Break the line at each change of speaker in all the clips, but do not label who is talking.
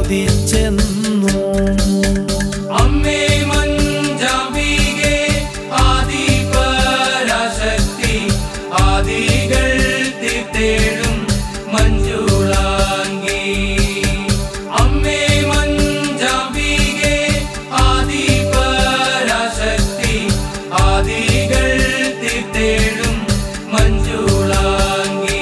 ചോദിച്ചെന്നു.
അമ്മേ മഞ്ചാംബികേ ആദിപരാശക്തി ആദികൾ തീർത്തേഴും മഞ്ജുളാംഗി. അമ്മേ മഞ്ചാംബികേ ആദിപരാശക്തി ആദികൾ തീർത്തേഴും മഞ്ജുളാംഗി.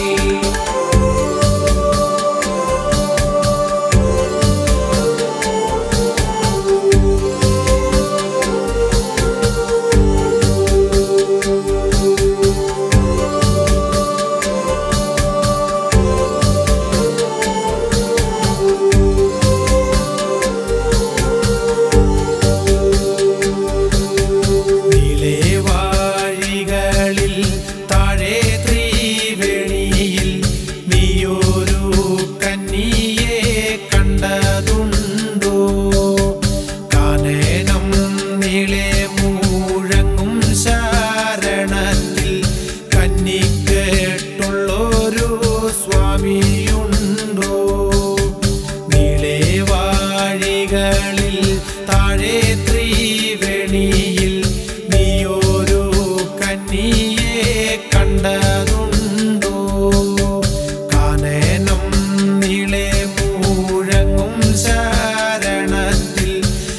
സ്വാമിയുണ്ടോ നീളെ വാഴികളിൽ താഴെ ത്രിവേണിയിൽ നീയൊരു കന്നിയെ കണ്ടതുണ്ടോ? കാനനം നീളെ മുഴങ്ങും ശരണത്തിൽ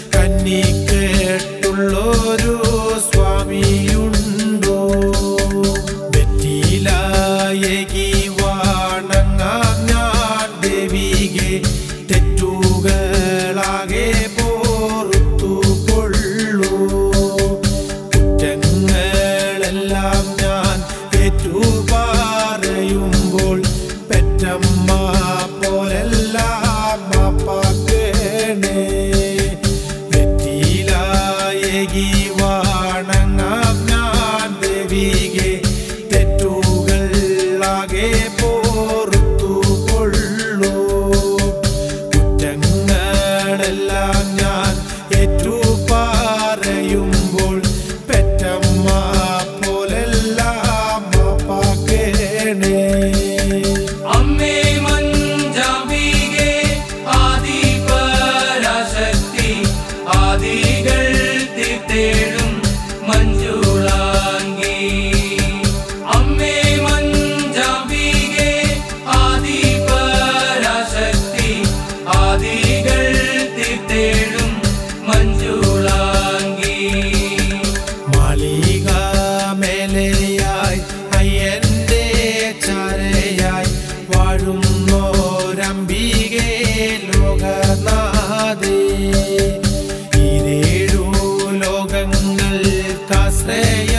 കന്നിക്കേട്ടുള്ളൊരു സ്വാമിയുണ്ടോ? വെറ്റിലായകി തെറ്റുകളാകെ പോർത്തു കൊള്ളൂ. കുറ്റങ്ങളെല്ലാം ഞാൻ ഏറ്റു പറയുമ്പോൾ പെറ്റമ്മ പോലെല്ലാം മാപ്പാക്കേണേ. വെറ്റിലായകി വണങ്ങാം ഞാൻ ദേവികെ തെറ്റുകളാകെ പോർത്തു കൊള്ളൂ. കുറ്റങ്ങളെല്ലാം ഞാൻ ഏറ്റു പറയുമ്പോൾ പെറ്റമ്മ പോലെല്ലാം മാപ്പാക്കേണേ.
അമ്മേ മഞ്ചാംബികേ ആദിപരാശക്തി ആദികൾ തീർത്തേഴും മഞ്ജുളാംഗി. അമ്മേ മഞ്ചാംബികേ ആദിപരാശക്തി ആദികൾ തീർത്തേഴും മഞ്ജുളാംഗി.
മാളിക മേലെയായി അയ്യന്റെ ചാരയായി വാഴുന്നോരംബികേ ലോകനാഥേ. ഈരേഴു ലോകങ്ങൾക്കാശ്രയ